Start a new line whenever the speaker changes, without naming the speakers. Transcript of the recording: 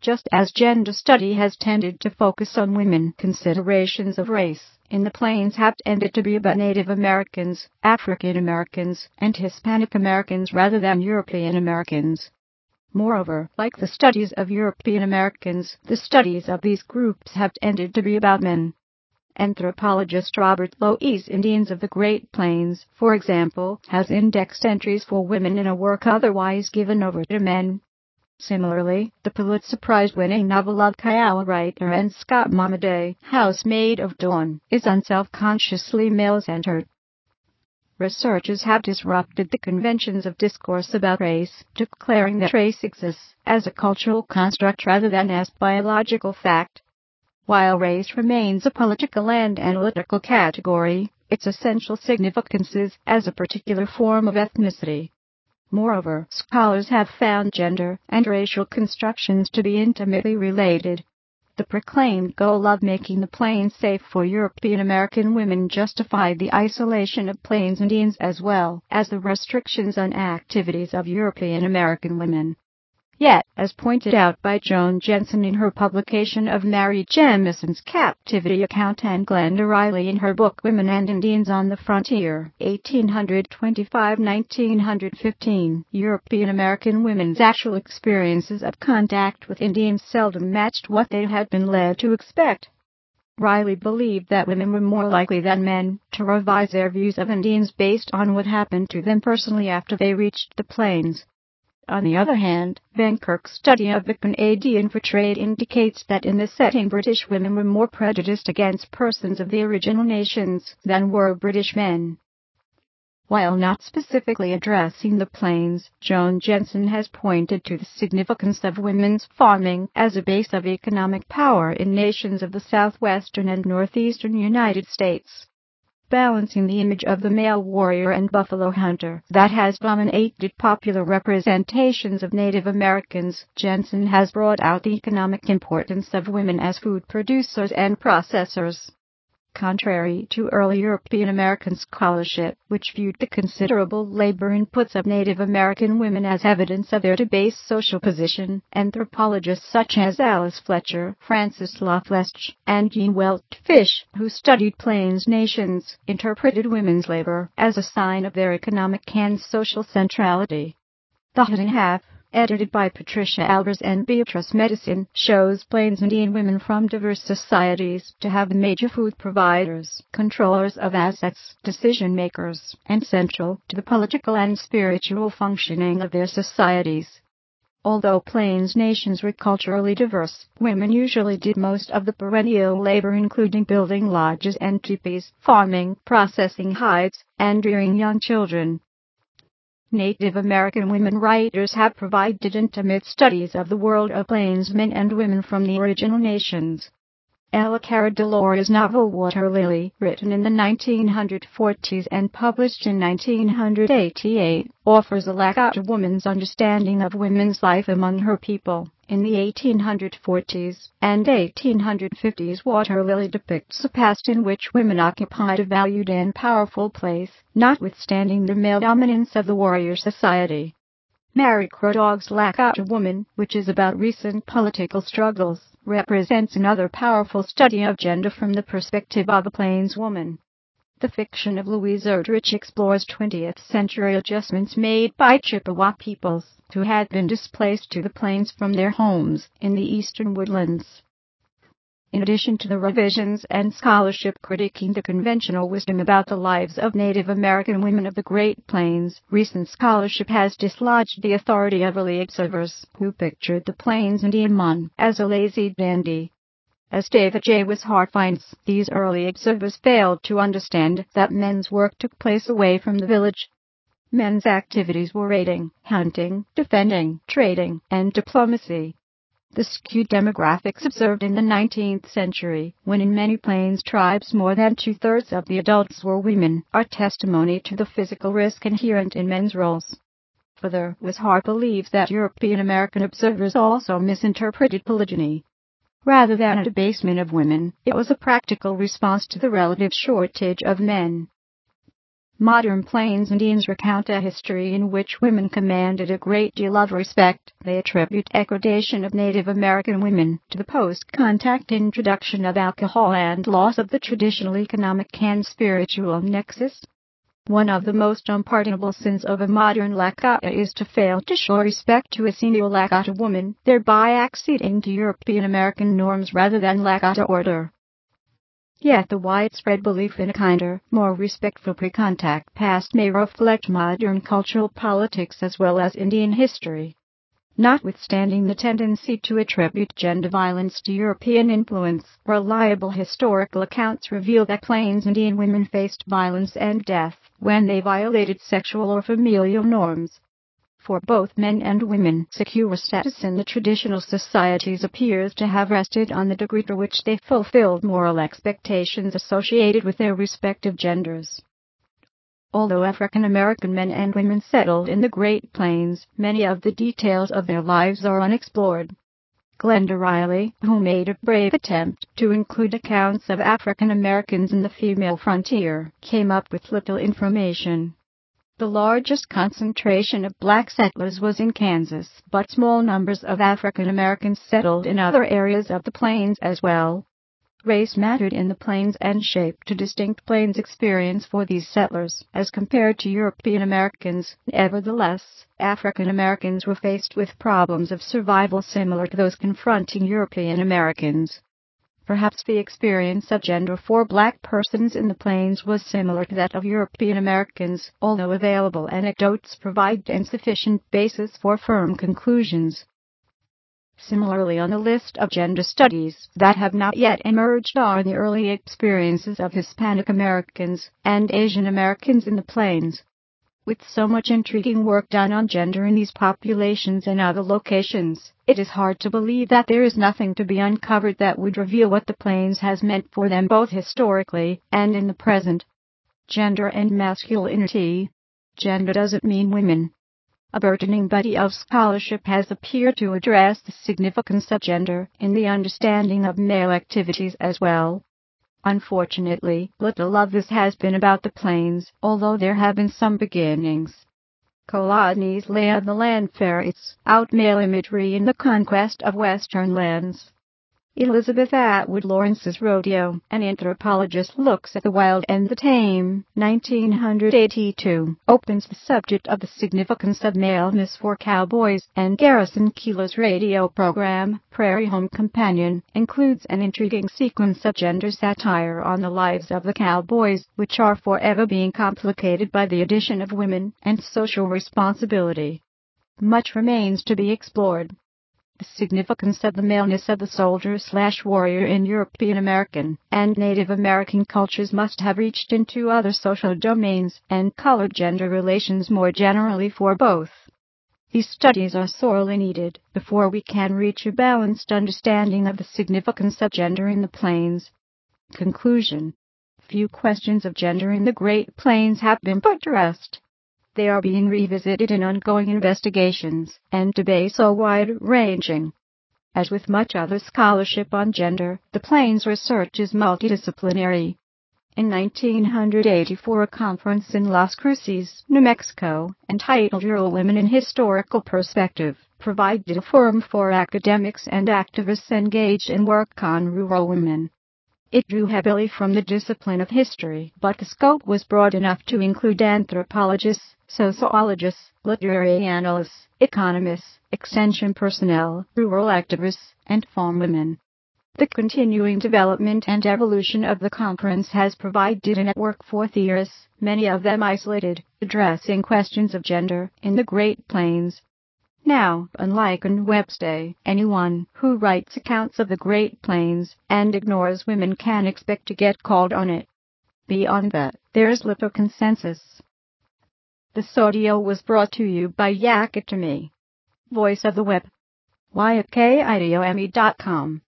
Just as gender study has tended to focus on women, considerations of race in the plains have tended to be about Native Americans, African Americans, and Hispanic Americans rather than European Americans. Moreover, like the studies of European Americans, the studies of these groups have tended to be about men. Anthropologist Robert Lowe's Indians of the Great Plains, for example, has indexed entries for women in a work otherwise given over to men. Similarly, the Pulitzer Prize-winning novel of Kiowa writer and Scott Momaday, Housemaid of Dawn, is unselfconsciously male-centered. Researchers have disrupted the conventions of discourse about race, declaring that race exists as a cultural construct rather than as biological fact. While race remains a political and analytical category, its essential significance is as a particular form of ethnicity. Moreover, scholars have found gender and racial constructions to be intimately related. The proclaimed goal of making the plains safe for European American women justified the isolation of Plains Indians as well as the restrictions on activities of European American women. Yet, as pointed out by Joan Jensen in her publication of Mary Jemisin's captivity account and Glenda Riley in her book Women and Indians on the Frontier, 1825-1915, European American women's actual experiences of contact with Indians seldom matched what they had been led to expect. Riley believed that women were more likely than men to revise their views of Indians based on what happened to them personally after they reached the plains. On the other hand, Van Kirk's study of the Canadian Free Trade indicates that in this setting British women were more prejudiced against persons of the original nations than were British men. While not specifically addressing the plains, Joan Jensen has pointed to the significance of women's farming as a base of economic power in nations of the southwestern and northeastern United States. Balancing the image of the male warrior and buffalo hunter that has dominated popular representations of Native Americans, Jensen has brought out the economic importance of women as food producers and processors. Contrary to early European American scholarship, which viewed the considerable labor inputs of Native American women as evidence of their debased social position, anthropologists such as Alice Fletcher, Frances LaFleche, and Jean Welch-Fish, who studied Plains nations, interpreted women's labor as a sign of their economic and social centrality. The Hidden Half, edited by Patricia Albers and Beatrice Medicine, shows Plains Indian women from diverse societies to have been major food providers, controllers of assets, decision-makers, and central to the political and spiritual functioning of their societies. Although Plains nations were culturally diverse, women usually did most of the perennial labor, including building lodges and teepees, farming, processing hides, and rearing young children. Native American women writers have provided intimate studies of the world of Plains men and women from the original nations. Ella Cara Deloria's novel Water Lily, written in the 1940s and published in 1988, offers a Lakota woman's understanding of women's life among her people. In the 1840s and 1850s, Water Lily depicts a past in which women occupied a valued and powerful place, notwithstanding the male dominance of the warrior society. Mary Crow Dog's Lakota Woman, which is about recent political struggles, represents another powerful study of gender from the perspective of a Plains woman. The fiction of Louise Erdrich explores 20th-century adjustments made by Chippewa peoples who had been displaced to the plains from their homes in the eastern woodlands. In addition to the revisions and scholarship critiquing the conventional wisdom about the lives of Native American women of the Great Plains, recent scholarship has dislodged the authority of early observers who pictured the Plains Indian man as a lazy dandy. As David J. Wishart finds, these early observers failed to understand that men's work took place away from the village. Men's activities were raiding, hunting, defending, trading, and diplomacy. The skewed demographics observed in the 19th century, when in many Plains tribes more than two-thirds of the adults were women, are testimony to the physical risk inherent in men's roles. Further, Wishart believes that European American observers also misinterpreted polygyny. Rather than a debasement of women, it was a practical response to the relative shortage of men. Modern Plains Indians recount a history in which women commanded a great deal of respect. They attribute degradation of Native American women to the post-contact introduction of alcohol and loss of the traditional economic and spiritual nexus. One of the most unpardonable sins of a modern Lakota is to fail to show respect to a senior Lakota woman, thereby acceding to European American norms rather than Lakota order. Yet the widespread belief in a kinder, more respectful pre-contact past may reflect modern cultural politics as well as Indian history. Notwithstanding the tendency to attribute gender violence to European influence, reliable historical accounts reveal that Plains Indian women faced violence and death when they violated sexual or familial norms. For both men and women, secure status in the traditional societies appears to have rested on the degree to which they fulfilled moral expectations associated with their respective genders. Although African American men and women settled in the Great Plains, many of the details of their lives are unexplored. Glenda Riley, who made a brave attempt to include accounts of African Americans in the female frontier, came up with little information. The largest concentration of black settlers was in Kansas, but small numbers of African Americans settled in other areas of the plains as well. Race mattered in the plains and shaped a distinct plains experience for these settlers as compared to European Americans. Nevertheless, African Americans were faced with problems of survival similar to those confronting European Americans. Perhaps the experience of gender for black persons in the plains was similar to that of European Americans, although available anecdotes provide insufficient basis for firm conclusions. Similarly, on the list of gender studies that have not yet emerged are the early experiences of Hispanic Americans and Asian Americans in the plains. With so much intriguing work done on gender in these populations and other locations, it is hard to believe that there is nothing to be uncovered that would reveal what the plains has meant for them both historically and in the present. Gender and masculinity. Gender doesn't mean women. A burgeoning body of scholarship has appeared to address the significance of gender in the understanding of male activities as well. Unfortunately, little of this has been about the plains, although there have been some beginnings. Colonies lay on the land ferrets out male imagery in the conquest of western lands. Elizabeth Atwood Lawrence's Rodeo, an anthropologist looks at the wild and the tame, 1982, opens the subject of the significance of maleness for cowboys, and Garrison Keillor's radio program, Prairie Home Companion, includes an intriguing sequence of gender satire on the lives of the cowboys, which are forever being complicated by the addition of women and social responsibility. Much remains to be explored. The significance of the maleness of the soldier/warrior in European American and Native American cultures must have reached into other social domains and colored gender relations more generally for both. These studies are sorely needed before we can reach a balanced understanding of the significance of gender in the plains. Conclusion. Few questions of gender in the Great Plains have been put to rest. They are being revisited in ongoing investigations, and debates are wide-ranging. As with much other scholarship on gender, the plains research is multidisciplinary. In 1984, a conference in Las Cruces, New Mexico, entitled Rural Women in Historical Perspective, provided a forum for academics and activists engaged in work on rural women. It drew heavily from the discipline of history, but the scope was broad enough to include anthropologists, sociologists, literary analysts, economists, extension personnel, rural activists, and farm women. The continuing development and evolution of the conference has provided a network for theorists, many of them isolated, addressing questions of gender in the Great Plains. Now, unlike on Webster, anyone who writes accounts of the Great Plains and ignores women can expect to get called on it. Beyond that, there is little consensus. This audio was brought to you by Yakatami, Voice of the Web, YFKIDOME.com.